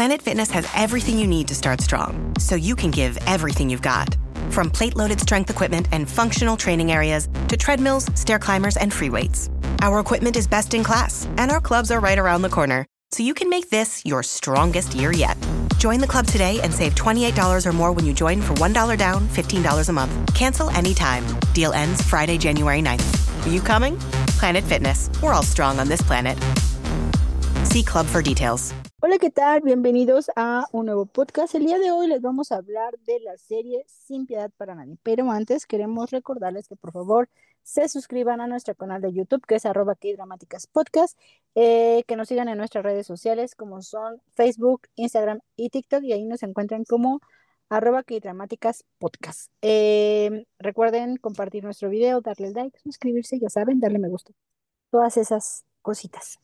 Planet Fitness has everything you need to start strong, so you can give everything you've got. From plate-loaded strength equipment and functional training areas to treadmills, stair climbers, and free weights. Our equipment is best in class, and our clubs are right around the corner, so you can make this your strongest year yet. Join the club today and save $28 or more when you join for $1 down, $15 a month. Cancel anytime. Deal ends Friday, January 9th. Are you coming? Planet Fitness. We're all strong on this planet. See Club for details. Hola, ¿qué tal? Bienvenidos a un nuevo podcast. El día de hoy les vamos a hablar de la serie Sin Piedad para Nadie. Pero antes queremos recordarles que por favor se suscriban a nuestro canal de YouTube, que es @KDramaticaspodcast, que nos sigan en nuestras redes sociales como son Facebook, Instagram y TikTok, y ahí nos encuentran como @KDramaticaspodcast. Recuerden compartir nuestro video, darle like, suscribirse, ya saben, darle me gusta, todas esas cositas.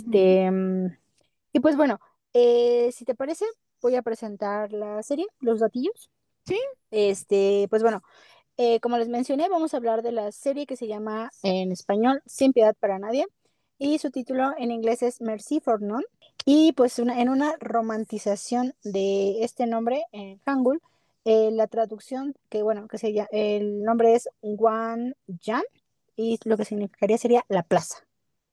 Y pues bueno, si te parece, voy a presentar la serie, los datillos. Sí. Pues bueno, como les mencioné, vamos a hablar de la serie que se llama en español Sin Piedad para Nadie, y su título en inglés es Mercy for None. Y pues en una romantización de este nombre en Hangul, la traducción el nombre es Gwanjan, y lo que significaría sería la plaza.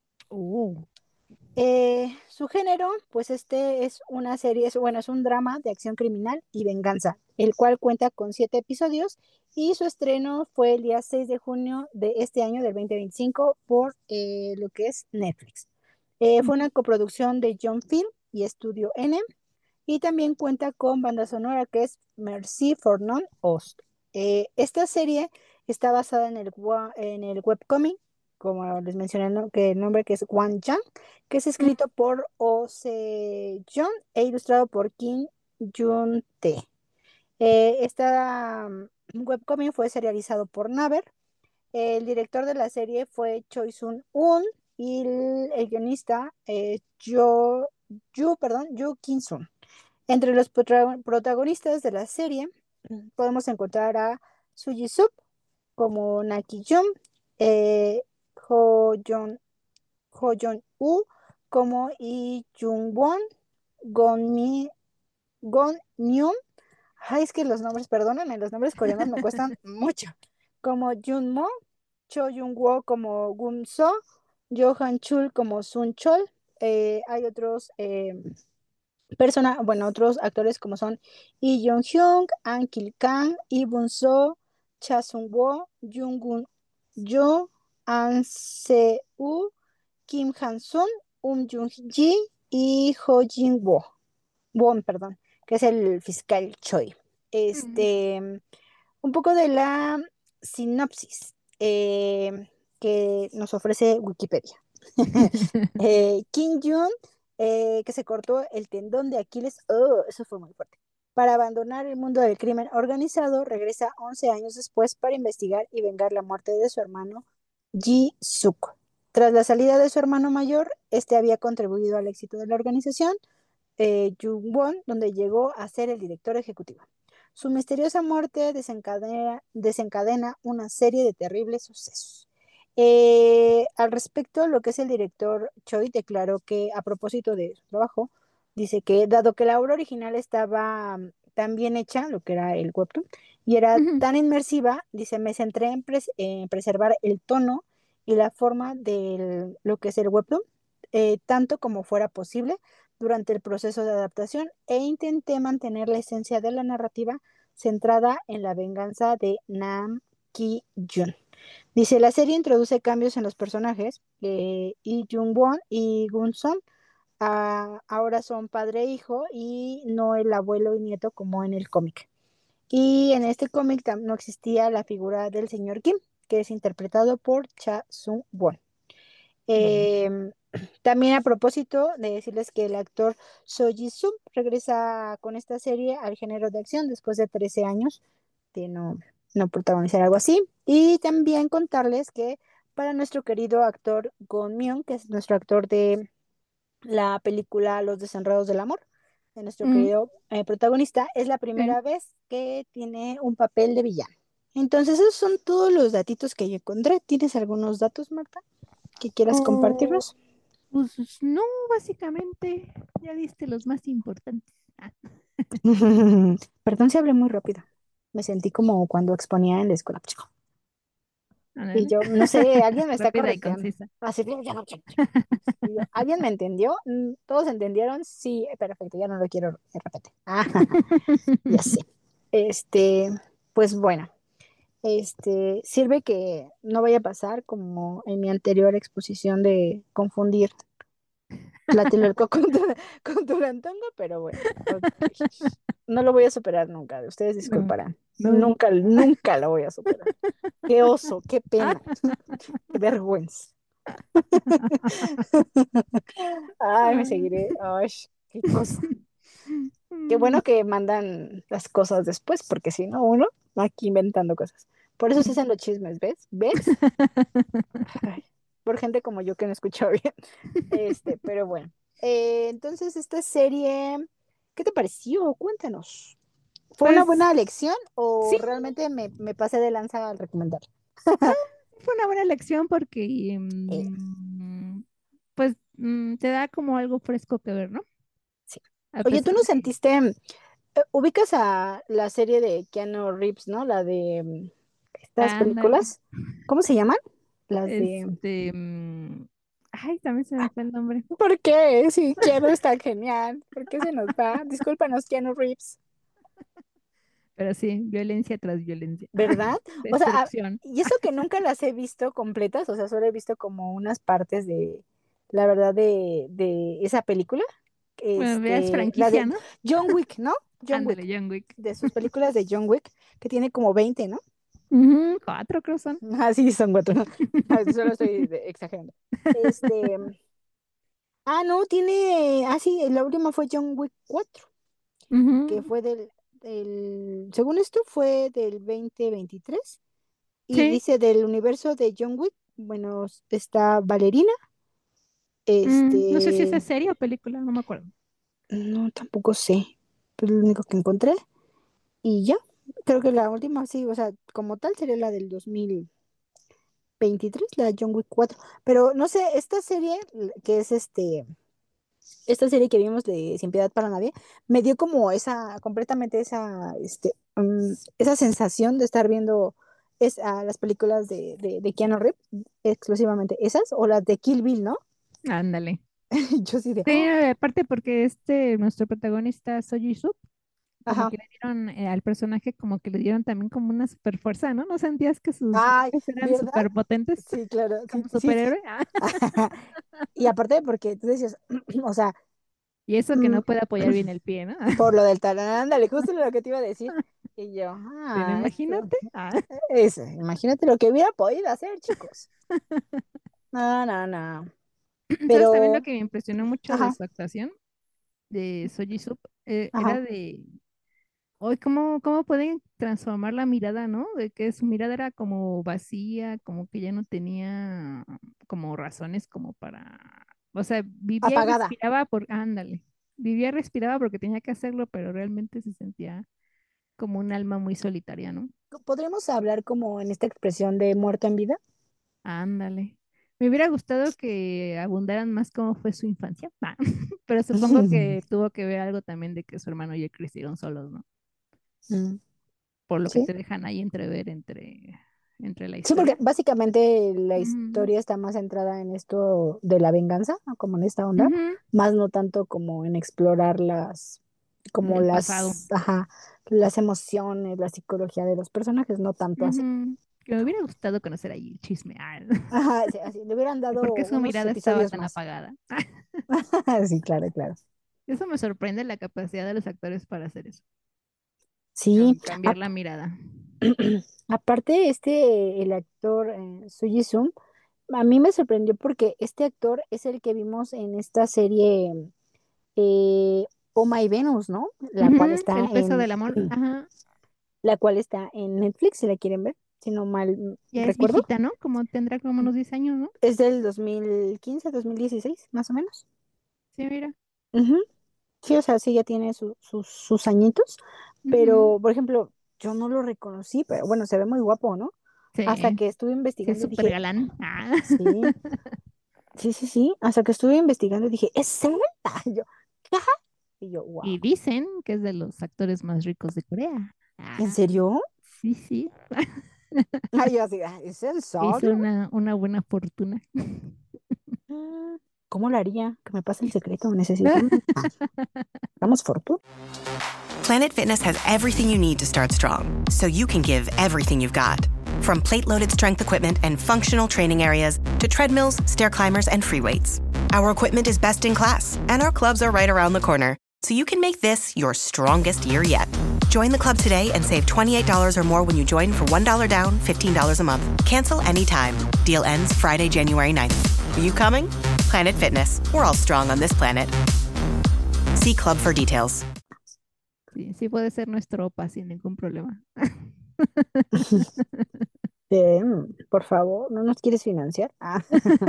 Su género, pues es una serie, es un drama de acción criminal y venganza, el cual cuenta con 7 episodios, y su estreno fue el día 6 de junio de este año, del 2025, por lo que es Netflix. Fue una coproducción de John Film y Estudio N, y también cuenta con banda sonora que es Merci for None Ost. Esta serie está basada en el webcomic, como les mencioné, ¿no? Que el nombre que es Gwanjan, que es escrito por O.C. John e ilustrado por Kim Jun-tae. Esta webcomic fue serializado por Naver. El director de la serie fue Choi Sun-un, y el guionista Yoo Kim-sun. Entre los protagonistas de la serie podemos encontrar a Soo Ji-sub como Naki Jung, Ho Jong-woo como Lee Jung-won, Gon Myun, ay, es que los nombres, perdónenme, los nombres coreanos me cuestan mucho, como Jun-mo, Cho Jung-woo como Gun-so, Johan Chul como Sun Chol. Hay otros otros actores como son Lee Jong-hyun, An Kil-kang, Lee Bun-so, Cha Sung-woo, Jung-gun-jo, An Se-woo, Kim Han-sun, Jung-ji y Ho Jin-won, perdón, que es el fiscal Choi. Un poco de la sinopsis que nos ofrece Wikipedia. Kim Jun, que se cortó el tendón de Aquiles, eso fue muy fuerte, para abandonar el mundo del crimen organizado, regresa 11 años después para investigar y vengar la muerte de su hermano Ji-suk. Tras la salida de su hermano mayor, este había contribuido al éxito de la organización Jung-won, donde llegó a ser el director ejecutivo. Su misteriosa muerte desencadena una serie de terribles sucesos. Al respecto, lo que es el director Choi declaró que, a propósito de su trabajo, dice que dado que la obra original estaba tan bien hecha, lo que era el webtoon, y era tan inmersiva, dice, me centré en preservar el tono y la forma de lo que es el webtoon, tanto como fuera posible durante el proceso de adaptación, e intenté mantener la esencia de la narrativa centrada en la venganza de Nam Ki-jun. Dice, la serie introduce cambios en los personajes. Lee Jung-won y Gun-son ahora son padre e hijo, y no el abuelo y nieto como en el cómic. Y en este cómic no existía la figura del señor Kim, que es interpretado por Cha Sung-won. También, a propósito de decirles que el actor Soo Ji-sub regresa con esta serie al género de acción después de 13 años de no protagonizar algo así. Y también contarles que para nuestro querido actor Gon Myung, que es nuestro actor de la película Los Desenredos del Amor, de nuestro querido protagonista, es la primera vez que tiene un papel de villano. Entonces, esos son todos los datitos que yo encontré. ¿Tienes algunos datos, Marta, que quieras compartirnos? Pues no, básicamente, ya diste los más importantes. Perdón si hablé muy rápido. Me sentí como cuando exponía en la escuela. Y Ándale. yo, no sé, alguien me está Rápida y correteando. concisa. Así, y yo, ¿alguien me entendió? ¿Todos entendieron? Sí, perfecto, ya no lo quiero repetir. Ya sé. Este, pues bueno, sirve que no vaya a pasar como en mi anterior exposición de confundir Tlatelolco con Tulantongo, pero bueno, ok. No lo voy a superar nunca, ustedes No, disculparán. no. Nunca, nunca lo voy a superar. Qué oso, qué Ah. pena, qué vergüenza. Ay, me seguiré. Ay, qué cosa. Qué bueno que mandan las cosas después, porque si no, uno aquí inventando cosas. Por eso se hacen los chismes, ¿ves? ¿Ves? Ay, por gente como yo que no escucha bien. Pero bueno. Entonces, esta serie, ¿qué te pareció? Cuéntanos. ¿Fue una Pues buena elección sí, o realmente me pasé de lanza al recomendar? no, fue una buena elección porque Eh, pues te da como algo fresco que ver, ¿no? sí. A Oye, ¿tú pesar no de, sentiste, ubicas a la serie de Keanu Reeves, ¿no? La de estas ándale, películas. ¿Cómo se llaman? Las de... este, ay, también se me fue el nombre, ¿Por qué? Sí, Keanu está genial. ¿Por qué se nos va? Discúlpanos, Keanu Reeves. pero sí, violencia tras violencia, ¿Verdad? O sea, destrucción. y eso que nunca las he visto completas, o sea, solo he visto como unas partes de, la verdad, de esa película. Bueno, veas La franquicia, de ¿no? John Wick, ¿no? John Ándale, Wick, John Wick. de sus películas de John Wick, que tiene como 20, ¿no? Ujú, cuatro creo son. Ah, sí, son cuatro. Solo estoy exagerando. Este, no, sí, la última fue John Wick 4, que Ujú, fue según esto fue del 2023 y sí, dice del universo de John Wick, bueno, está Valerina, no sé si es este, serie o película, no me acuerdo. no, tampoco sé, pero lo único que encontré y ya, creo que la última sí, o sea, como tal sería la del 2023, la de John Wick 4, pero no sé, esta serie que es esta serie que vimos de Sin Piedad para Nadie, me dio como completamente esa sensación de estar viendo las películas de Keanu Reeves, exclusivamente esas, o las de Kill Bill, ¿no? Ándale. Yo sí de, Sí, aparte porque nuestro protagonista Soji Sub, como ajá, que le dieron al personaje, como que le dieron también como una super fuerza, ¿no? ¿No sentías que sus ay, golpes eran ¿verdad? súper potentes Sí, claro, sí, como sí, sí. superhéroe? Ah, Y aparte porque tú decías, o sea, y eso que mm, no puede apoyar bien el pie, ¿no? por lo del talán, ándale, justo lo que te iba a decir, y yo, Pero imagínate. imagínate lo que hubiera podido hacer, chicos. No, no, no. ¿Sabes también lo Pero, que me impresionó mucho de ajá, su actuación, de Soji Sub? ajá, Era de, hoy cómo pueden transformar la mirada, ¿no? De que su mirada era como vacía, como que ya no tenía como razones como para, o sea, vivía y apagada. respiraba ándale, vivía y respiraba porque tenía que hacerlo, pero realmente se sentía como un alma muy solitaria, ¿no? ¿Podríamos hablar como en esta expresión de muerto en vida? Ándale. Me hubiera gustado que abundaran más cómo fue su infancia, pero supongo que tuvo que ver algo también de que su hermano y él crecieron solos, ¿no? Mm, Por lo que sí. te dejan ahí entrever entre la Sí, porque historia. básicamente la Ujú, historia está más centrada en esto de la venganza, ¿no? Como en esta onda, ujú, más no tanto como en explorar como el pasado. ajá, las emociones, la psicología de los personajes, no tanto así. Ujú, que me hubiera gustado conocer ahí el chisme. Ajá, sí, así, le hubieran ¿Y dado por qué su unos mirada estaba episodios tan más. apagada? Sí, claro, claro. Eso me sorprende la capacidad de los actores para hacer eso, Sí, cambiar la mirada. aparte, el actor Suji Sung, a mí me sorprendió porque este actor es el que vimos en esta serie eh, Oh My Venus, ¿no? Ujú, el peso del amor. Ajá. La cual está en Netflix, si la quieren ver, si no mal Ya es recuerdo. viejita, ¿no? Como tendrá como unos 10 años, ¿no? Es del 2015, 2016, más o menos. Sí, mira. Ujú. Sí, o sea, sí, ya tiene sus añitos, Ujú. pero, por ejemplo, yo no lo reconocí, pero bueno, se ve muy guapo, ¿no? Hasta Sí, que estuve sí, es investigando y súper dije, galán. Ah. sí. Sí, sí, sí. Hasta que estuve investigando dije, ¿es Zelda? Y yo, ¿qué? Y yo, wow. Y dicen que es de los actores más ricos de Corea. ¿En Ah, serio? sí, sí. Ay, yo así, ¿es en Hizo serio? una buena fortuna. Mm, ¿cómo lo haría? Que me pase el secreto. Necesitamos. Damos fortuna. Planet Fitness has everything you need to start strong, so you can give everything you've got. From plate-loaded strength equipment and functional training areas to treadmills, stair climbers, and free weights. Our equipment is best in class, and our clubs are right around the corner, so you can make this your strongest year yet. Join the club today and save $28 or more when you join for $1 down, $15 a month. Cancel anytime. Deal ends Friday, January 9th. Are you coming? Planet Fitness. We're all strong on this planet. See Club for details. Sí, sí puede ser nuestro OPA sin ningún problema. Por favor, ¿no nos quieres financiar? Ah,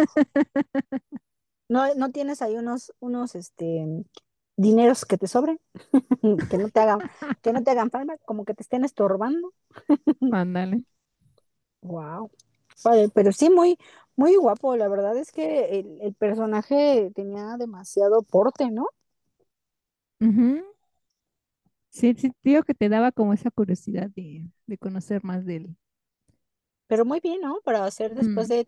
¿no, no tienes ahí unos dineros que te sobren? Que no te hagan, que no te hagan falta, como que te estén estorbando. Ándale. Wow. Vale, pero sí, muy, muy guapo. La verdad es que el personaje tenía demasiado porte, ¿no? Ujú. Sí, sí, digo que te daba como esa curiosidad de conocer más de él. Pero muy bien, ¿no? Para hacer después Ujú, de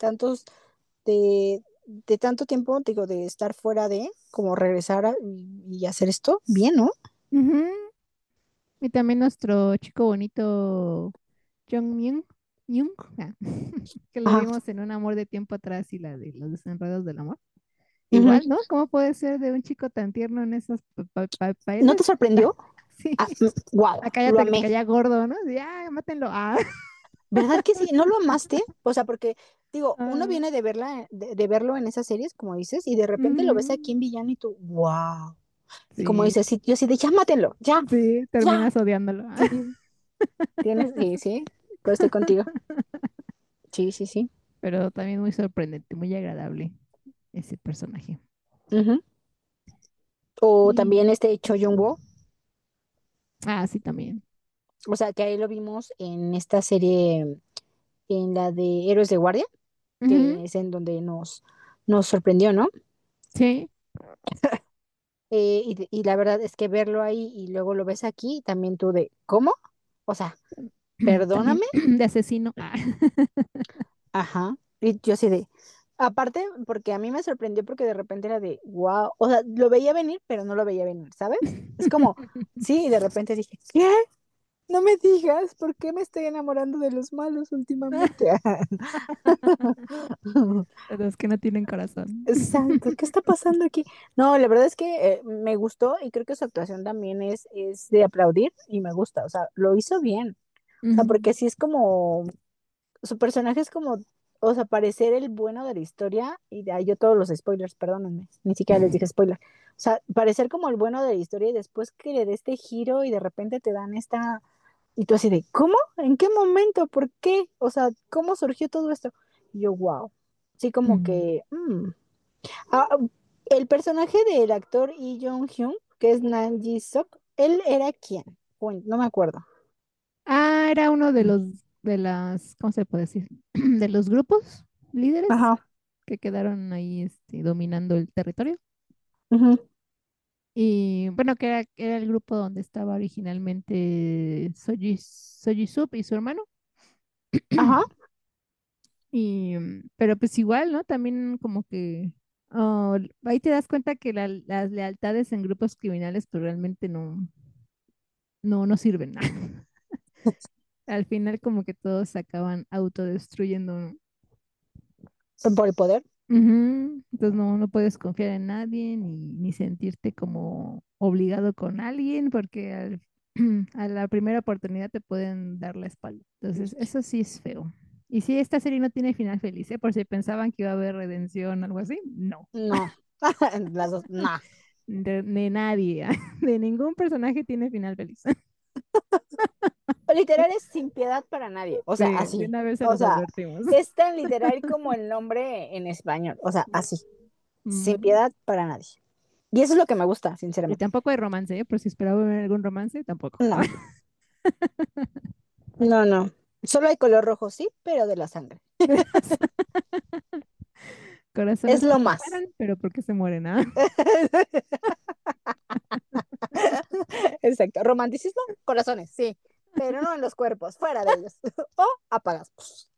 de tanto tiempo, digo, de estar fuera de, como regresar y hacer esto, bien, ¿no? ujú. Y también nuestro chico bonito Jung Myung, Myung, que lo Ajá. vimos en Un amor de tiempo atrás y la de los desenredos del amor. Ujú. Igual, ¿no? ¿Cómo puede ser de un chico tan tierno en esos ¿No te papeles? sorprendió? Sí, Ah, wow, acá ya lo te amé. caía gordo, ¿no? Sí, ah, mátenlo. Ah. ¿Verdad que sí? ¿No lo amaste? O sea, porque digo, uno Ah, viene de verla, de verlo en esas series, como dices, y de repente lo ves aquí ujú. en villano y tú, wow. Y como Sí, dices, sí, yo sí de, ya mátenlo, ya, sí, ya. terminas odiándolo. Sí, sí, sí, pues estoy contigo. Sí, sí, sí. Pero también muy sorprendente, muy agradable ese personaje. Ujú. O Y, también este Cho Yun-woo, ah, sí, también. o sea, que ahí lo vimos en esta serie, en la de Héroes de Guardia, Ujú, que es en donde nos sorprendió, ¿no? sí, Y la verdad es que verlo ahí y luego lo ves aquí, también tú de, ¿cómo? O sea, también perdóname. de asesino. Ah. Ajá. Y yo así de, aparte, porque a mí me sorprendió porque de repente era de, wow, o sea, lo veía venir, pero no lo veía venir, ¿sabes? Es como, sí, y de repente dije, ¿qué? No me digas, ¿por qué me estoy enamorando de los malos últimamente? De los que no tienen corazón. Exacto, ¿qué está pasando aquí? No, la verdad es que me gustó y creo que su actuación también es de aplaudir y me gusta, o sea, lo hizo bien, o sea, Ujú, porque sí es como, su personaje es como, o sea, parecer el bueno de la historia, y de ahí yo todos los spoilers, perdónenme, ni siquiera les dije spoiler, o sea, parecer como el bueno de la historia y después que le dé este giro y de repente te dan esta, y tú así de, ¿cómo? ¿En qué momento? ¿Por qué? O sea, ¿cómo surgió todo esto? Y yo, wow, sí como ujú. que, Ah, el personaje del actor Lee Jong-hyun, que es Nam Ji-sok, ¿él era quién? Uy, no me acuerdo. Ah, era uno de los, de las, ¿cómo se puede decir? De los grupos líderes Ajá. que quedaron ahí dominando el territorio. Ujú. Y bueno, era el grupo donde estaba originalmente Soji Sub y su hermano. Ajá. Y, pero pues igual, ¿no? También como que oh, ahí te das cuenta que las lealtades en grupos criminales pues realmente no sirven. Al final como que todos se acaban autodestruyendo, ¿no? Por el poder. Ujú. Entonces no puedes confiar en nadie ni sentirte como obligado con alguien porque a la primera oportunidad te pueden dar la espalda. Entonces eso sí es feo. Y si esta serie no tiene final feliz, ¿eh? Por si pensaban que iba a haber redención o algo así, no, No. Las dos, no. de nadie, de ningún personaje tiene final feliz. Literal es sin piedad para nadie. O sea, De así. una vez se O los sea, advertimos. es tan literal como el nombre en español. O sea, así. Sin Mm. piedad para nadie. Y eso es lo que me gusta, Y sinceramente. tampoco hay romance, ¿eh? Por si esperaba ver algún romance, tampoco. No, no, no. Solo hay color rojo, sí, pero de la sangre. Es Corazones lo porque más. paran, pero porque se mueren, ¿ah? Exacto. Romanticismo, corazones, sí, pero no en los cuerpos, fuera de ellos. O apagas.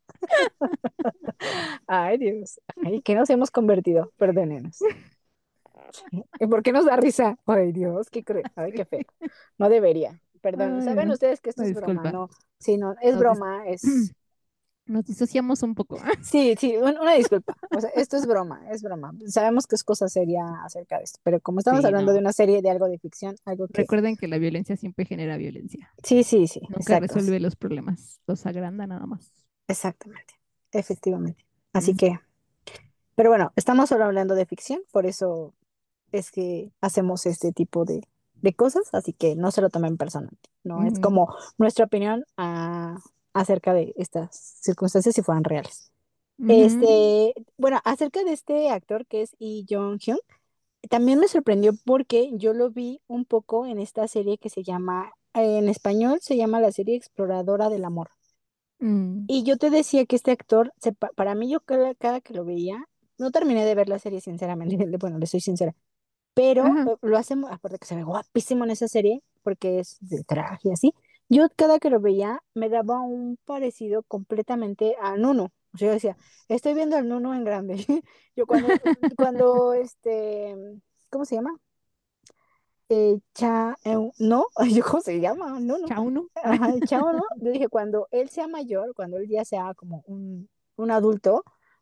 Ay, Dios. Ay, ¿qué nos hemos convertido? Perdónenos. ¿Y por qué nos da risa? Ay, Dios, qué cruel. Ay, qué feo. No debería. Perdón. Ay, ¿Saben no. ustedes que esto Una es broma? disculpa. No, sí, no, es Nos, dis- broma, es... Nos disociamos un poco. Sí, sí, una disculpa. O sea, esto es broma, es broma. Sabemos que es cosa seria acerca de esto, pero como estamos Sí, hablando de no. una serie de algo de ficción, algo que... Recuerden que la violencia siempre genera violencia. Sí, sí, sí, Nunca exacto. resuelve los problemas, los agranda nada más. Exactamente, efectivamente. Así Mm, que, pero bueno, estamos solo hablando de ficción, por eso es que hacemos este tipo de cosas, así que no se lo tomen personal, ¿no? Es ujú, como nuestra opinión acerca de estas circunstancias si fueran reales. ujú, Bueno, acerca de este actor que es Lee Jong-hyun, también me sorprendió porque yo lo vi un poco en esta serie que se llama, en español se llama la serie Exploradora del Amor. mm, Y yo te decía que este actor, para mí, yo cada que lo veía, no terminé de ver la serie, sinceramente, bueno, le soy sincera, pero ajá. lo hace, aparte que se ve guapísimo en esa serie, porque es de traje y así, yo cada que lo veía me daba un parecido completamente a Nuno. O sea, yo decía, estoy viendo al Nuno en grande. Yo cuando, ¿cómo se llama? No, yo, ¿cómo se llama? No, no. Chao, ¿no? Ajá, el chavo, ¿no? Yo dije, cuando él sea mayor, cuando él ya sea como un adulto,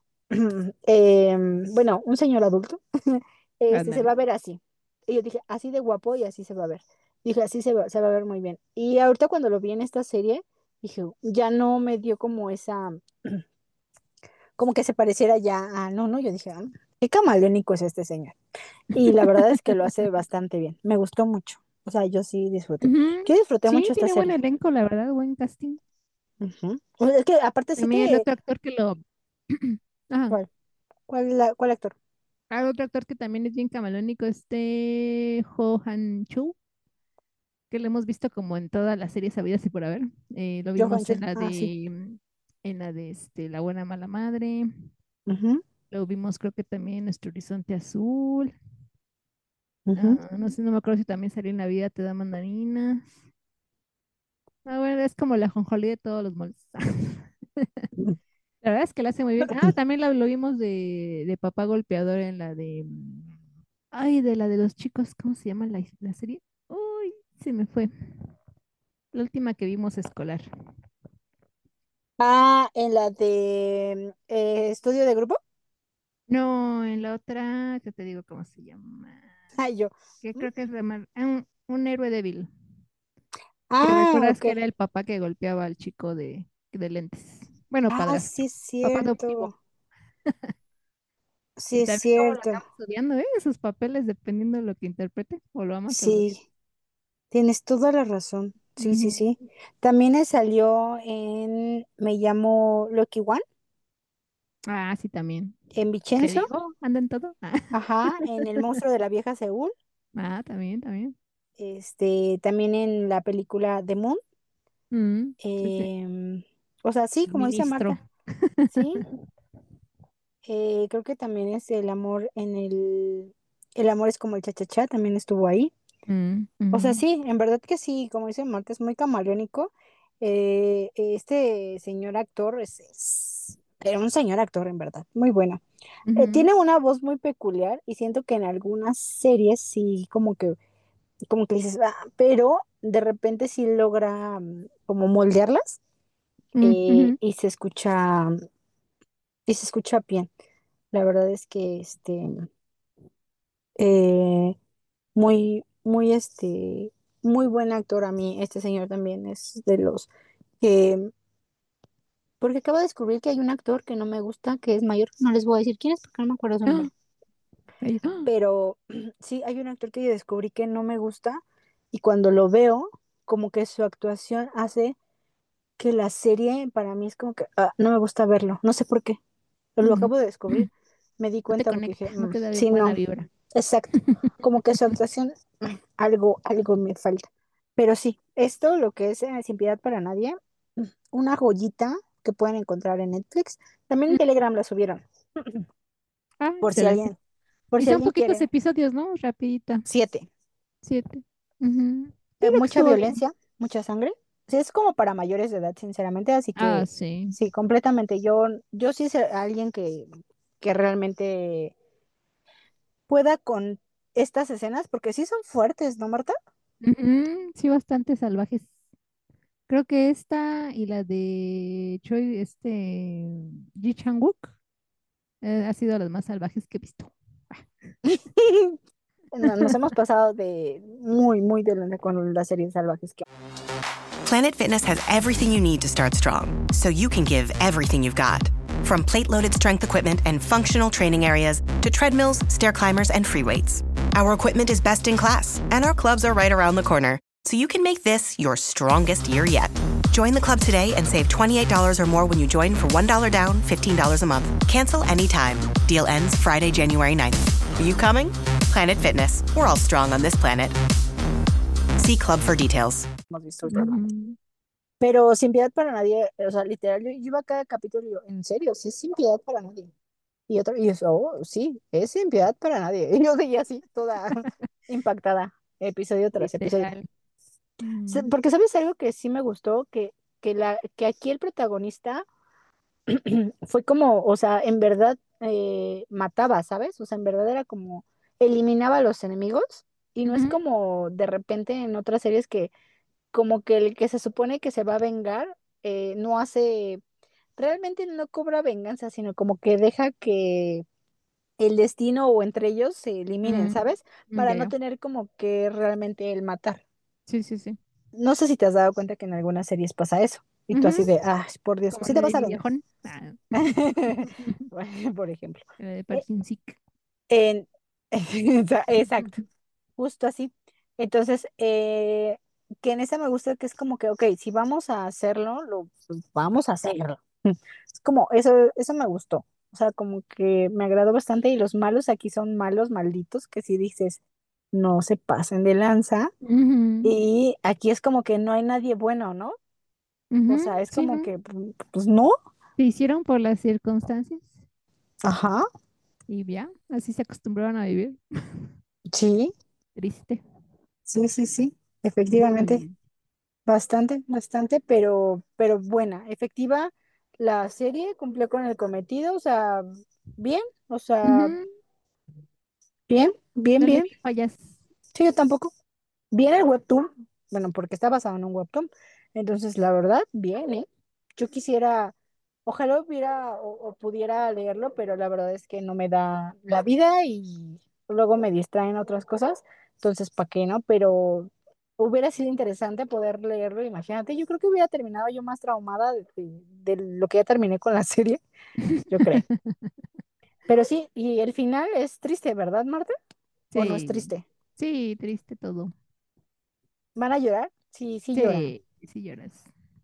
bueno, un señor adulto, se va Ándale. a ver así. Y yo dije, así de guapo y así se va a ver. Dije, así se va a ver muy bien. Y ahorita cuando lo vi en esta serie, dije, ya no me dio como esa, como que se pareciera ya a, no, no, yo dije, "Ah, qué camaleónico es este señor". Y la verdad es que lo hace bastante bien. Me gustó mucho. O sea, yo sí disfruté. Ujú. Yo disfruté Sí, mucho esta tiene buen serie. elenco, la verdad, buen casting. Ujú. O sea, es que aparte sé También el que, otro actor que lo... Ajá. ¿cuál? ¿Cuál actor? Ah, otro actor que también es bien camaleónico, Ho Han Chu, que lo hemos visto como en todas las series habidas y por haber. Lo Johan vimos Chul. Ah, sí. en la de La Buena Mala Madre. Ujú, Lo vimos creo que también en Nuestro Horizonte Azul. ujú. Ah, no sé, no me acuerdo si también salió en La Vida Te da mandarinas. Ah, bueno, es como la jonjolí de todos los moles. La verdad es que la hace muy bien. Ah, también lo vimos de papá golpeador en la de... Ay, de la de los chicos, ¿cómo se llama la serie? Uy, se me fue. La última que vimos escolar. Ah, en la de estudio de grupo. No, en la otra, que te digo cómo se llama. Ay, yo. Que ¿Mm? creo que es un héroe débil. Que Ah, recuerdas ok. que era el papá que golpeaba al chico de lentes. Bueno, Ah, padrastro. sí es Papá adoptivo. cierto. Sí Y es también como lo cierto. acabas odiando, ¿eh? Esos papeles, dependiendo de lo que interprete, o lo amas o lo odias. Sí, tienes toda la razón. Sí, sí, Ujú. sí. También salió en Me llamo Lucky One, Ah, sí, también. en Te Vicenzo, digo, anda en todo. ajá, en El monstruo de la vieja Seúl, También, también. también en la película The Moon. Sí, sí. em, o sea, sí, El como dice ministro. Marta, sí. Creo que también es el amor es como el cha-cha-cha, también estuvo ahí. O sea, Ujú. sí, en verdad que sí, como dice Marta, es muy camaleónico. Este señor actor era un señor actor, en verdad, muy bueno. Ujú. Tiene una voz muy peculiar y siento que en algunas series sí, como que dices, "Ah", pero de repente sí logra como moldearlas Ujú. y se escucha bien. La verdad es que eh, muy, muy, muy buen actor a mí. Este señor también es de los que, porque acabo de descubrir que hay un actor que no me gusta, que es mayor. No les voy a decir quién es porque no me acuerdo su Ah, nombre. ¡Ah! Pero sí, hay un actor que yo descubrí que no me gusta y cuando lo veo, como que su actuación hace que la serie para mí es como que no me gusta verlo. No sé por qué. Lo Ujú. acabo de descubrir. Me di No te cuenta porque conecta, dije, no te da sí, buena no, vibra. exacto. Como que su actuación, algo me falta. Pero sí, esto, lo que es Sin Piedad para Nadie, una joyita que pueden encontrar en Netflix. También en Mm. Telegram la subieron. Ah, por si excelente. alguien, por Y si son alguien poquitos quiere. episodios, ¿no? Rapidita. 7. 7. Ujú. Sí, creo que Mucha estuvo bien. violencia, mucha sangre. Sí, es como para mayores de edad, sinceramente, así Ah, que sí. sí, completamente. Yo sí sé alguien que realmente pueda con estas escenas, porque sí son fuertes, ¿no, Marta? Ujú, sí, bastante salvajes. Creo que esta y la de Choi, Ji Chang-wook, ha sido las más salvajes que he visto. Nos hemos pasado de muy, muy de con las series salvajes que... Planet Fitness has everything you need to start strong, so you can give everything you've got. From plate-loaded strength equipment and functional training areas to treadmills, stair climbers, and free weights. Our equipment is best in class, and our clubs are right around the corner, so you can make this your strongest year yet. Join the club today and save $28 or more when you join for $1 down, $15 a month. Cancel anytime. Deal ends Friday, January 9th. Are you coming? Planet Fitness. We're all strong on this planet. See club for details. hemos visto últimamente. Ujú. Pero sin piedad para nadie, o sea, literal, yo iba a cada capítulo y yo, en serio, sí es sin piedad para nadie. Y otro, y eso, oh, sí, es sin piedad para nadie. Y yo seguía así, toda impactada, episodio tras episodio. Literal. Mm, Porque sabes algo que sí me gustó, que aquí el protagonista fue como, o sea, en verdad mataba, ¿sabes? O sea, en verdad era como eliminaba a los enemigos y no es ujú, como de repente en otras series que como que el que se supone que se va a vengar no hace, realmente no cobra venganza, sino como que deja que el destino o entre ellos se eliminen, mm, ¿sabes? Para ya, no ya. tener como que realmente el matar. Sí, sí, sí. No sé si te has dado cuenta que en algunas series pasa eso. Y tú Ujú, así de, ah, por Dios, como sí la te de pasa lo mismo. Villajón. Ah, Bueno, por ejemplo. la de Eh, Park Jin-sik. en- Exacto, justo así. Entonces, que en esa me gusta que es como que, ok, si vamos a hacerlo, pues vamos a hacerlo. Es como, eso me gustó. O sea, como que me agradó bastante y los malos aquí son malos, malditos, que si dices, no se pasen de lanza. Ujú, Y aquí es como que no hay nadie bueno, ¿no? O ujú, sea, es sí, como ¿no? que, pues no. Se hicieron por las circunstancias Ajá, y ya, así se acostumbraron a vivir. sí, Triste. sí, efectivamente. Ujú, Bastante, bastante, pero buena, efectiva. La serie cumplió con el cometido, o sea, bien, o sea, ujú, bien, bien, no le bien. vi fallas. Sí, yo tampoco. Bien el webtoon, bueno, porque está basado en un webtoon. Entonces, la verdad, bien, ¿eh? Yo quisiera, ojalá hubiera o pudiera leerlo, pero la verdad es que no me da la vida y luego me distraen otras cosas. Entonces, ¿para qué no? Pero hubiera sido interesante poder leerlo, imagínate. Yo creo que hubiera terminado yo más traumada de lo que ya terminé con la serie, yo creo. Pero sí, y el final es triste, ¿verdad, Marta? ¿O no es Sí, triste? sí, triste todo. ¿Van a llorar? Sí, sí lloran. Sí, sí lloras.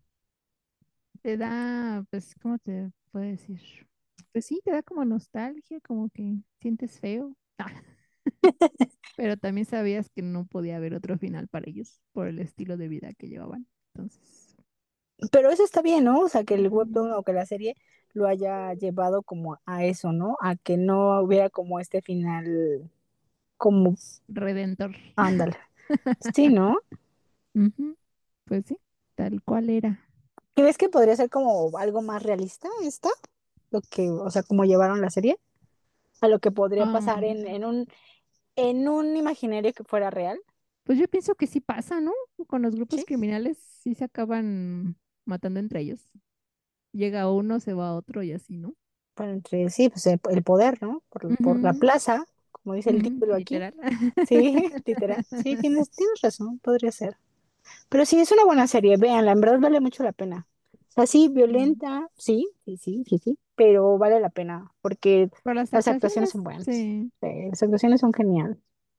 Te da, pues, ¿cómo te puedo decir? Pues sí, te da como nostalgia, como que sientes feo. Ah, pero también sabías que no podía haber otro final para ellos por el estilo de vida que llevaban. Entonces, Pero eso está bien, ¿no? O sea, que el ujú, webtoon o que la serie lo haya llevado como a eso, ¿no? A que no hubiera como este final, como, Redentor. ándale. Sí, ¿no? Ujú, pues sí, tal cual era. ¿Crees que podría ser como algo más realista esta? Lo que, o sea, como llevaron la serie a lo que podría pasar Ah, en un imaginario que fuera real. pues yo pienso que sí pasa, ¿no? Con los grupos Sí. criminales sí se acaban matando entre ellos. Llega uno, se va otro y así, ¿no? Bueno, entre sí, pues el poder, ¿no? Por la Ujú, plaza, como dice el ujú, título aquí. literal. Sí, literal. Sí, tienes razón, podría ser. Pero sí, es una buena serie, véanla, en verdad vale mucho la pena. O sea, sí, Mm. violenta, sí, pero vale la pena porque Por las las actuaciones actuaciones, son buenas. sí, Las actuaciones son geniales.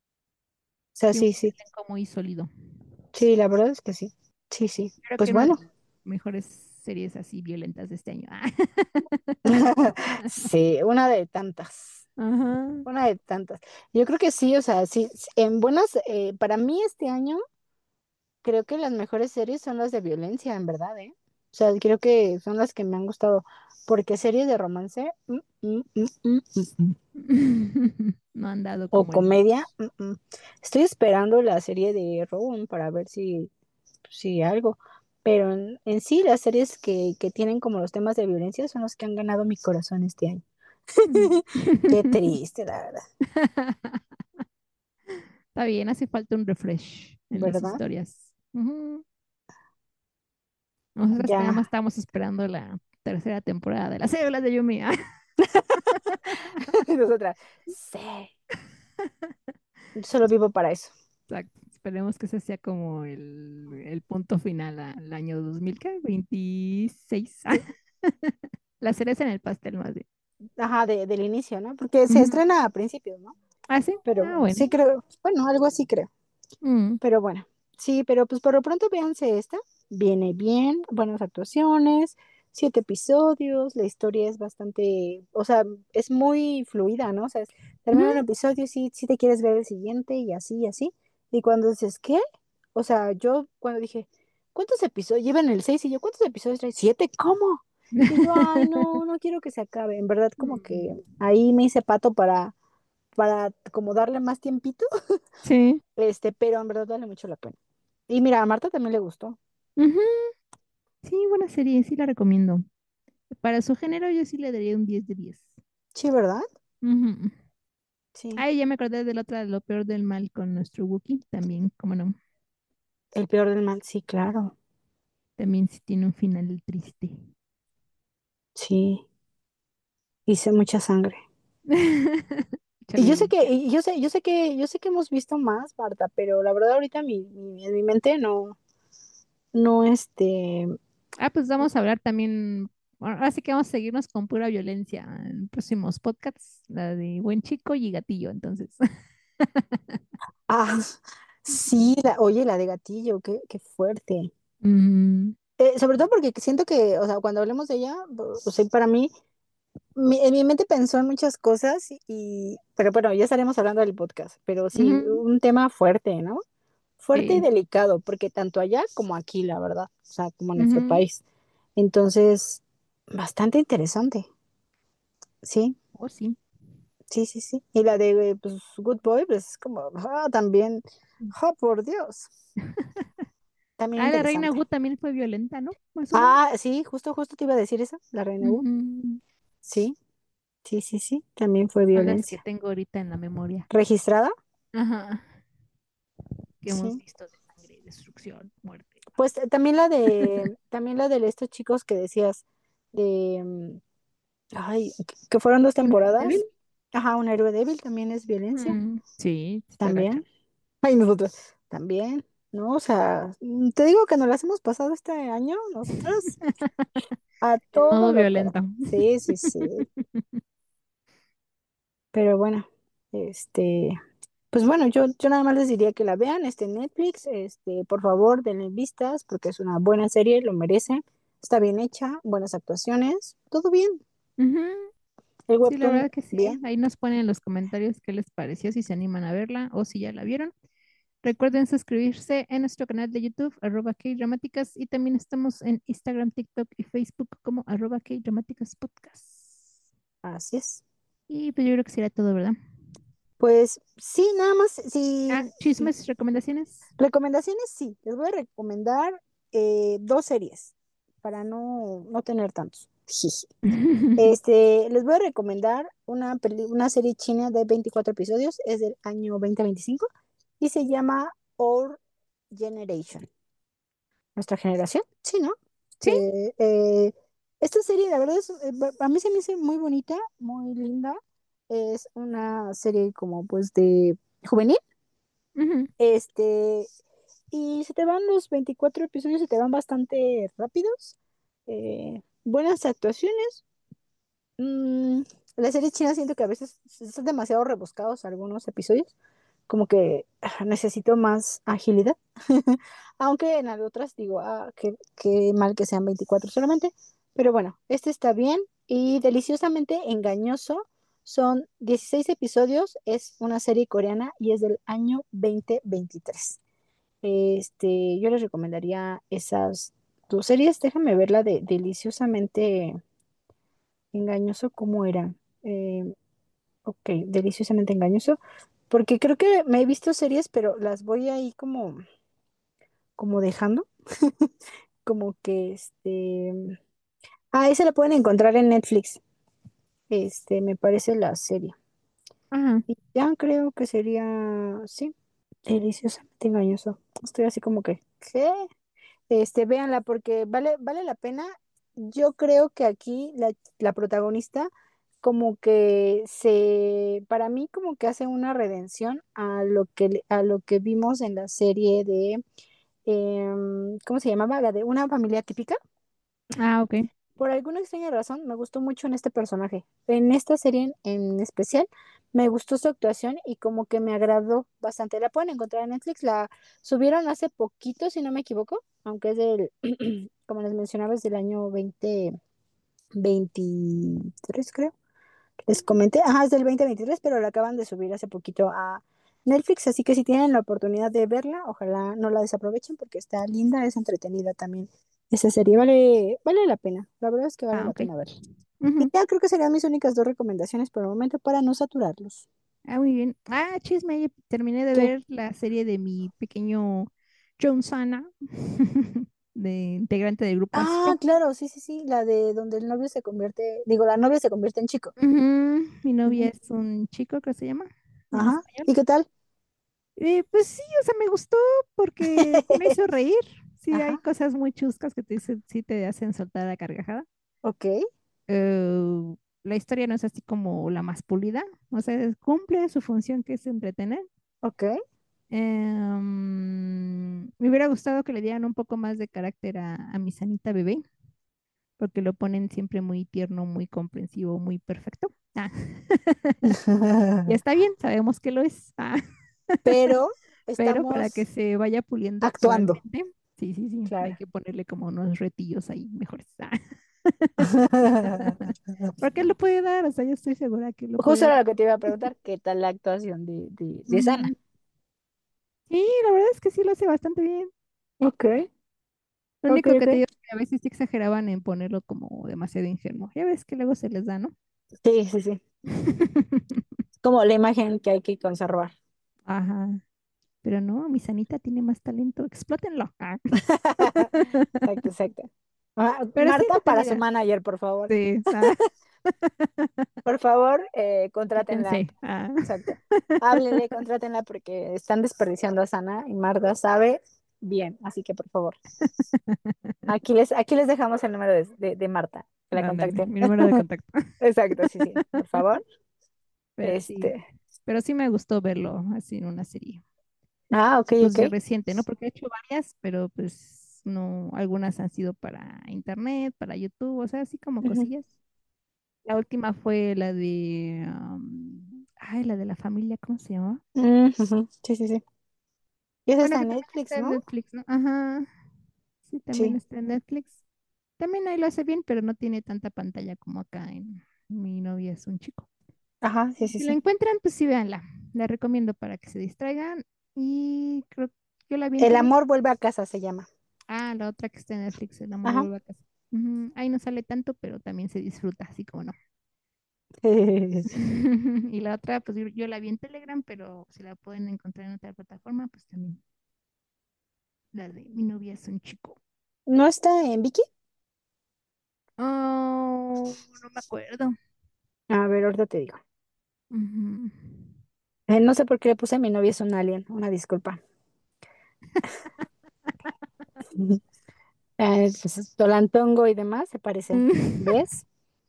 O sea, sí, un sí, elenco muy sólido. sí, la verdad es que sí. Sí. Creo Pues que una de bueno, las mejores series así violentas de este año. sí, Ajá. una de tantas. Yo creo que sí, o sea, sí, en buenas, para mí este año creo que las mejores series son las de violencia, en verdad, ¿eh? sea, creo que son las que me han gustado. Porque series de romance No han dado o como el comedia, match. estoy esperando la serie de Rowan para ver si algo. Pero en sí, las series que tienen como los temas de violencia son los que han ganado mi corazón este año. Mm. Qué triste, la verdad, Está bien, hace falta un refresh en las ¿verdad? historias. Ujú. Nosotros nada más Ya, estamos esperando la tercera temporada de las células de Yumi. nosotras, sí, solo vivo para eso. Exacto. Esperemos que ese sea como el punto final al año 2026. La cereza en el pastel más bien. Ajá, del inicio, ¿no? Porque se Ujú. estrena a principios, ¿no? Ah, sí. Pero Ah, bueno, bueno. sí creo, bueno, algo así creo. Mm. Pero bueno, sí, pero pues por lo pronto véanse esta. Viene bien, buenas actuaciones, 7 episodios, la historia es bastante, o sea, es muy fluida, ¿no? O sea, termina un Ujú. episodio, sí, sí te quieres ver el siguiente y así, y así. Y cuando dices, ¿qué? O sea, yo cuando dije, ¿cuántos episodios? Llevan el 6 y yo, ¿cuántos episodios trae? ¿7? ¿Cómo? Y yo, ay, no, no quiero que se acabe. En verdad, como que Mm. ahí me hice pato para como darle más tiempito. Sí. Pero en verdad vale mucho la pena. Y mira, a Marta también le gustó. Ujú. Sí, buena serie, sí la recomiendo. Para su género yo sí le daría un 10 de 10. Sí, ¿verdad? Ujú. Sí. Ay, ya me acordé de la otra, de lo peor del mal con nuestro Wookiee. También, cómo no. El peor del mal, sí, claro. También sí tiene un final triste. Sí. Hice mucha sangre. Mucha Y yo sé que, violencia. y yo sé que hemos visto más, Marta, pero la verdad ahorita en mi mente no, Ah, pues vamos a hablar también. Bueno, ahora sí que vamos a seguirnos con pura violencia en próximos podcasts, la de Buen Chico y Gatillo, entonces. ah, sí, oye, la de gatillo, qué fuerte. Mm, Sobre todo porque siento que, o sea, cuando hablemos de ella, o sea, para mí, en mi mente pensó en muchas cosas pero bueno, ya estaremos hablando del podcast, pero sí, ujú, un tema fuerte, ¿no? Fuerte y sí, delicado, porque tanto allá como aquí, la verdad, o sea, como en nuestro ujú. país. Entonces, bastante interesante, sí, Oh, sí. sí, sí, sí. Y la de, pues, Good Boy, pues, es como, también, por Dios, también Ah, la Reina interesante. Wu también fue violenta, ¿no? Más o menos. Sí, justo te iba a decir esa, la Reina Wu. Ujú. Sí, sí, sí, sí, también fue Son las que violencia. tengo ahorita en la memoria. ¿Registrada? Ajá. Que hemos Sí. visto de sangre, destrucción, muerte. Pues también la de estos chicos que decías, de, que fueron dos ¿Un débil? temporadas. Ajá, un héroe débil también es violencia, Sí, está gacha. también. Ay, nosotros también, ¿no? O sea, te digo que nos las hemos pasado este año, nosotros, a En todo modo lo que da. violento. Sí, sí, sí. Pero bueno, este, pues bueno, yo nada más les diría que la vean, en Netflix, por favor, denle vistas, porque es una buena serie, lo merece. Está bien hecha, buenas actuaciones, todo bien. Ujú. El Sí, la webtoon, verdad que sí. bien. Ahí nos ponen en los comentarios qué les pareció, si se animan a verla o si ya la vieron. Recuerden suscribirse en nuestro canal de YouTube, @kdramáticas, y también estamos en Instagram, TikTok y Facebook como @kdramáticas podcast. Así es. Y pues yo creo que será todo, ¿verdad? Pues sí, nada más, sí, Ah, chismes, recomendaciones. recomendaciones sí, les voy a recomendar dos series para no tener tantos. Jiji. Les voy a recomendar una serie china de 24 episodios, es del año 2025 y se llama Our Generation. Nuestra generación, sí, ¿no? Sí. Esta serie, la verdad, a mí se me hace muy bonita, muy linda. Es una serie como pues de juvenil. Ujú, Este, y se te van los 24 episodios, se te van bastante rápidos. Buenas actuaciones. Mm, la serie china siento que a veces son demasiado rebuscados algunos episodios, como que necesito más agilidad. Aunque en las otras digo, qué mal que sean 24 solamente. Pero bueno, este está bien y deliciosamente engañoso. Son 16 episodios, es una serie coreana y es del año 2023. Yo les recomendaría esas gustó. Series, déjame ver la de Deliciosamente Engañoso, ¿cómo era? Eh, ok, Deliciosamente Engañoso, porque creo que me he visto series, pero las voy ahí como dejando, como que ahí se la pueden encontrar en Netflix, me parece la serie. Ajá. Y ya creo que sería, sí, Deliciosamente Engañoso. Estoy así como que, ¿qué? Véanla porque vale la pena. Yo creo que aquí la protagonista como que para mí como que hace una redención a lo que vimos en la serie de, ¿cómo se llamaba? La de Una familia típica. Ah, ok. Por alguna extraña razón me gustó mucho en este personaje. En esta serie en especial me gustó su actuación y como que me agradó bastante. La pueden encontrar en Netflix. La subieron hace poquito, si no me equivoco, aunque es como les mencionaba, es del año 2023, creo. Les comenté, ajá, es del 2023, pero la acaban de subir hace poquito a Netflix, así que si tienen la oportunidad de verla, ojalá no la desaprovechen porque está linda, es entretenida también. Esa serie vale la pena, la verdad es que vale Ah, la ok. pena verla. Y Ujú. ya creo que serían mis únicas dos recomendaciones por el momento para no saturarlos. Ah, muy bien. Ah, chisme, ya terminé de ¿Qué? ver la serie de mi pequeño John Sana, de integrante del grupo Ah, Astro. claro, sí, sí, sí, la de donde el novio se convierte, digo, la novia se convierte en chico. Ujú. Mi novia Ujú. es un chico, creo que se llama, en Ajá, español. ¿y qué tal? Pues sí, o sea, me gustó porque sí me hizo reír. Sí, hay Ajá, cosas muy chuscas que te dicen, sí te hacen soltar la carcajada. ok, La historia no es así como la más pulida, o sea, cumple su función que es entretener. ok, Me hubiera gustado que le dieran un poco más de carácter a mi Sanita bebé, porque lo ponen siempre muy tierno, muy comprensivo, muy perfecto. Ah, y está bien, sabemos que lo es. pero Pero para que estamos se vaya puliendo actuando, actualmente, sí, sí, sí, hay claro. que ponerle como unos retillos ahí mejores. Porque él lo puede dar, o sea, yo estoy segura que lo puede Justo dar. era lo que te iba a preguntar, ¿qué tal la actuación de Sana? Ujú. Sí, la verdad es que sí lo hace bastante bien. Ok, Lo ok, único que ok. te digo es que a veces sí exageraban en ponerlo como demasiado ingenuo. Ya ves que luego se les da, ¿no? Sí, sí, sí. Como la imagen que hay que conservar. Ajá. Pero no, mi Sanita tiene más talento. Explótenlo. Ah. Exacto, exacto. Ah, Pero sí Marta para su entretenida. manager, por favor. Sí. Por favor, contrátenla. Quítense. Ah. Exacto. Háblenle, contrátenla porque están desperdiciando a Sana y Marta sabe bien. Así que, por favor, aquí les dejamos el número de Marta, que la Ándale, contacten. mi número de contacto. Exacto, sí, sí. Por favor. Pero sí. Este. Pero sí me gustó verlo así en una serie. Ah, ok, Pues ok. ya reciente, ¿no? Porque he hecho varias, pero pues no, algunas han sido para internet, para YouTube, o sea, así como Ujú. cosillas. La última fue la de, ay, la de la familia, ¿cómo se llama? Ujú. Sí, sí, sí. Y eso Bueno, está que en también Netflix, está en ¿no? Netflix, ¿no? Ajá, sí, también Sí. está en Netflix. También ahí lo hace bien, pero no tiene tanta pantalla como acá en Mi novia es un chico. Ajá, sí, sí, Si la sí. encuentran, pues sí, véanla. La recomiendo para que se distraigan. Y creo que yo la vi en El Telegram. amor vuelve a casa se llama. Ah, la otra que está en Netflix, El amor Ajá. vuelve a casa. Ujú. Ahí no sale tanto, pero también se disfruta, así como no. Y la otra, pues yo la vi en Telegram, pero si la pueden encontrar en otra plataforma, pues también. La de Mi novia es un chico. ¿No está en Vicky? Oh, no me acuerdo. A ver, ahorita te digo. Ujú. No sé por qué le puse mi novia es un alien. Una disculpa. Pues, Tolantongo y demás se parecen. ¿Ves?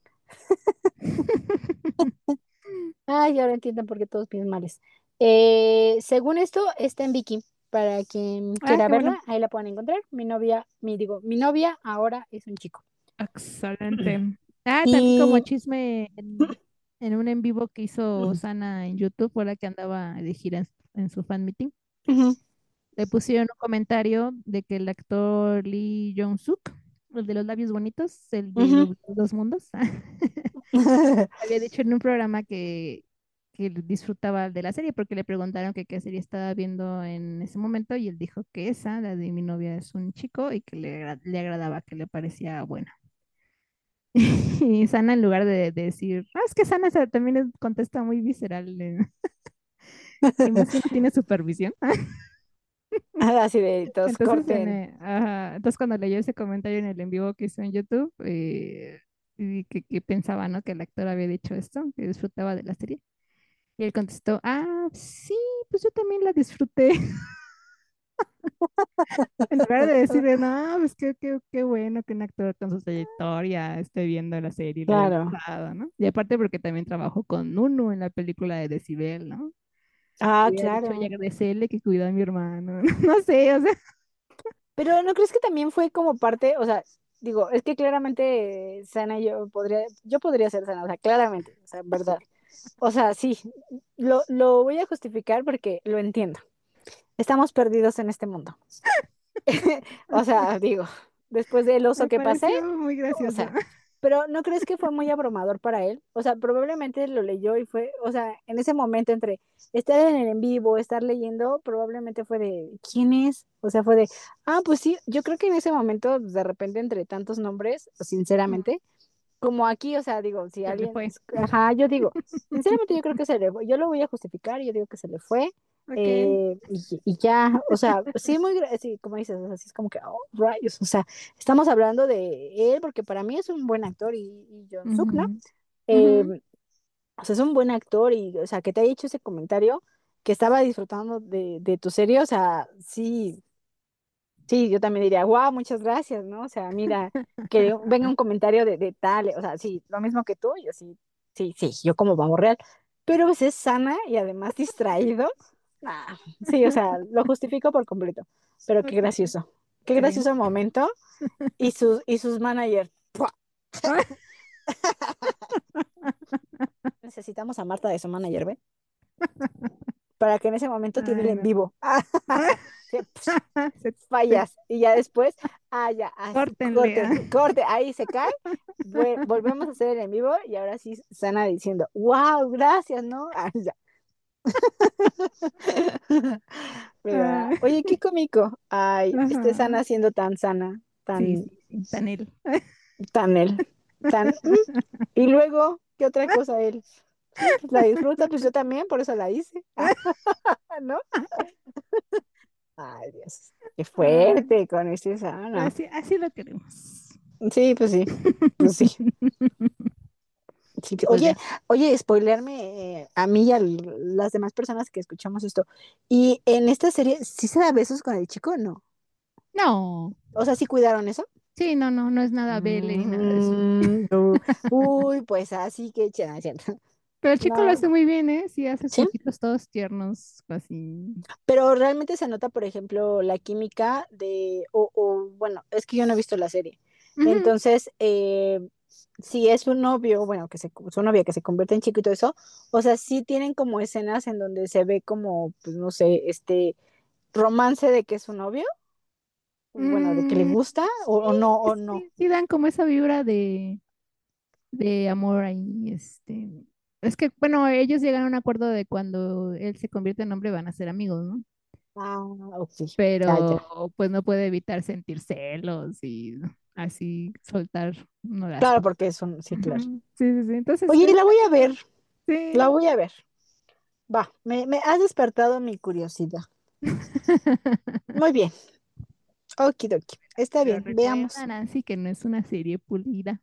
Ay, ahora entienden por qué todos piden males. Según esto, está en Vicky. Para quien Ah, quiera qué bueno. verla, ahí la pueden encontrar. Mi novia ahora es un chico. Excelente. Ah, también como Y chisme en un en vivo que hizo Sana en YouTube, fue la que andaba de gira en su fan meeting. ujú, Le pusieron un comentario de que el actor Lee Jong-suk, el de los labios bonitos, el de ujú. Dos Mundos, había dicho en un programa que disfrutaba de la serie, porque le preguntaron que qué serie estaba viendo en ese momento y él dijo que esa, la de mi novia es un chico y que le agradaba, que le parecía buena. Y Sana, en lugar de decir, es que Sana también contesta muy visceral, y más si no tiene supervisión. Así de todos Entonces, corten. ajá, entonces cuando leyó ese comentario en el en vivo que hizo en YouTube, y que pensaba, ¿no? Que el actor había dicho esto, que disfrutaba de la serie. Y él contestó, sí, pues yo también la disfruté. En lugar de decirle, no, pues qué bueno que un actor con su trayectoria esté viendo la serie y le haya Claro. gustado, ¿no? Y aparte porque también trabajó con Nunu en la película de Decibel, ¿no? Ah, Hubiera dicho, y claro. agradecerle que cuidó a mi hermano. No sé, o sea, Pero ¿no crees que también fue como parte, o sea, digo, es que claramente Sana yo podría ser Sana, o sea, claramente, o sea, verdad. O sea, sí, lo voy a justificar porque lo entiendo. Estamos perdidos en este mundo. O sea, digo, después del oso me que pasé, pareció muy o gracioso. sea, pero ¿no crees que fue muy abrumador para él? O sea, probablemente lo leyó y fue, o sea, en ese momento entre estar en el en vivo, estar leyendo, probablemente fue de, ¿quién es? O sea, fue de, pues sí, yo creo que en ese momento, de repente, entre tantos nombres, Mm, sinceramente, como aquí, o sea, digo, si se le alguien, fue. ajá, yo digo, sinceramente yo creo que se le fue, yo lo voy a justificar, yo digo que se le fue, Ok. y ya, o sea, sí, sí, como dices, o sea, sí es como que, oh, rayos, o sea, estamos hablando de él, porque para mí es un buen actor, y John Suk, ¿no? Ujú, Eh, ujú. o sea, es un buen actor, y, o sea, que te haya hecho ese comentario, que estaba disfrutando de tu serie, o sea, sí, sí, yo también diría, wow, muchas gracias, ¿no? O sea, mira, que venga un comentario de tal, o sea, sí, lo mismo que tú, yo sí, sí, sí, yo como pavo real, pero pues es sana y además distraído. Sí, o sea, lo justifico por completo, pero Ok, qué está bien. gracioso momento, y sus managers, ¡pua! Necesitamos a Marta de su manager, ¿ve? Para que en ese momento tire el Ay, en no. vivo. Sí, Se, se- fallas. Y ya después, ya, así, córtenle. corte, ahí se cae. Volvemos a hacer el en vivo y ahora sí, Sana diciendo, wow, gracias, ¿no? Ya. ¿Verdad? Ah, Oye, qué cómico. Ay, ajá. Sana siendo tan sana, Sí, tan, sí, sí, tan él. tan él, tan. Y luego, ¿qué otra cosa él? Sí, pues la disfruta, pues yo también, por eso la hice. ¿No? Ay, Dios, qué Ah, fuerte con este Sana. así lo queremos. Sí, pues sí, pues sí. Sí, Pues oye, ya. oye, spoilearme a mí y a las demás personas que escuchamos esto. Y en esta serie, ¿sí se da besos con el chico o no? No. O sea, ¿sí cuidaron eso? Sí, no, no, no es nada Belle ni nada de eso. No. Uy, pues así que chévere, ¿cierto? Pero el chico lo No, hace muy bien, ¿eh? Sí, hace sus sí, ojitos todos tiernos, así. pero realmente se nota, por ejemplo, la química bueno, es que yo no he visto la serie. Ujú. Entonces, si es un novio, bueno, su novia que se convierte en chico y todo eso, o sea, sí tienen como escenas en donde se ve como, pues no sé, romance de que es su novio, bueno, de que le Mm, gusta, sí, o no, sí, o no. sí, sí dan como esa vibra de amor ahí, Es que, bueno, ellos llegan a un acuerdo de cuando él se convierte en hombre van a ser amigos, ¿no? Ah, ok, ya, ya. Pero pues no puede evitar sentir celos y así soltar uno las Claro, cosas. porque es un, sí, claro. Ujú. Sí, sí, sí. Entonces, Oye, la voy a ver, la sí. voy a ver. Va, me has despertado mi curiosidad. Muy bien, okidoki. Está Pero bien, recuerda, veamos. Nancy, que no es una serie pulida.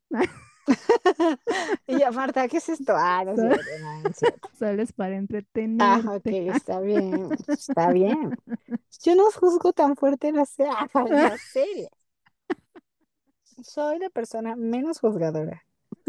Y yo, Marta, ¿qué es esto? No es Solo, cierto, no es cierto. solo es para Ok, entretenerte. está bien, está bien. Yo no juzgo tan fuerte la serie. Soy la persona menos juzgadora.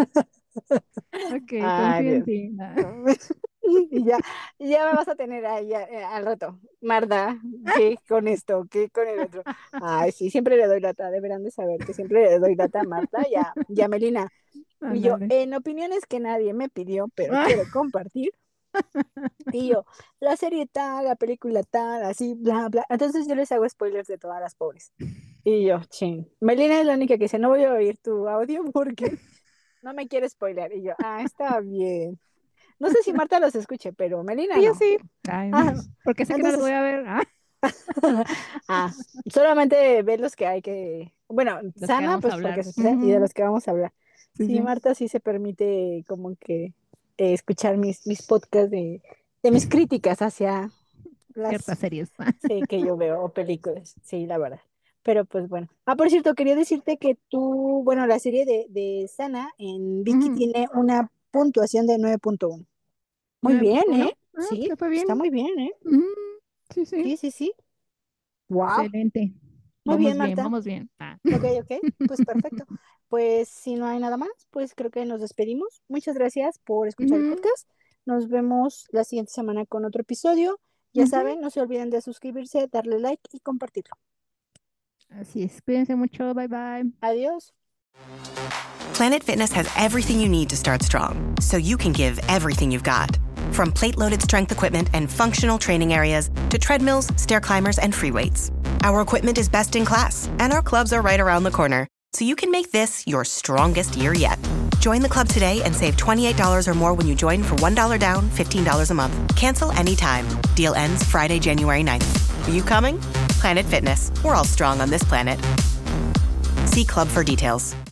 Ok, Ay, confío en Dios. ti. No. Y ya me vas a tener ahí al rato. Marta, ¿qué con esto? ¿Qué con el otro? Ay, sí, siempre le doy lata, deberán de saber que siempre le doy lata a Marta y a Melina. Y yo, Ándale. en opiniones que nadie me pidió, pero quiero compartir. Y yo, la serie tal, la película tal, así, bla, bla. Entonces yo les hago spoilers de todas las pobres. Y yo, ching. Melina es la única que dice, no voy a oír tu audio porque no me quiere spoiler. Y yo, está bien. No sé si Marta los escuche, pero Melina Sí, yo no. sí. Ay, Ah, porque sé que no lo voy entonces, a ver. ah, solamente ve los que hay que, bueno, Los que Sana, vamos a pues porque hablar. se escucha, y de Ujú. los que vamos a hablar. Sí, Sí, sí. Marta sí se permite como que escuchar mis podcasts de mis críticas hacia las Ciertas series. sí, que yo veo, o películas, sí, la verdad. Pero pues bueno. Ah, por cierto, quería decirte que tú, bueno, la serie de Sana en Viki Ujú. tiene una puntuación de 9.1. Muy bien, 9.1. ¿eh? Ah, Sí, te fue bien. está muy bien, ¿eh? Ujú. Sí, sí. Sí, sí, sí. Wow. Excelente. Muy bien, Vamos bien, Marta. vamos bien. Ok, ok, pues perfecto. Pues si no hay nada más, pues creo que nos despedimos. Muchas gracias por escuchar el Ujú, podcast. Nos vemos la siguiente semana con otro episodio. Ya ujú. saben, no se olviden de suscribirse, darle like y compartirlo. Así es. Cuídense mucho. Bye bye. Adiós. Planet Fitness has everything you need to start strong, so you can give everything you've got. From plate-loaded strength equipment and functional training areas to treadmills, stair climbers, and free weights. Our equipment is best in class, and our clubs are right around the corner, so you can make this your strongest year yet. Join the club today and save $28 or more when you join for $1 down, $15 a month. Cancel anytime. Deal ends Friday, January 9th. Are you coming? Planet Fitness. We're all strong on this planet. See club for details.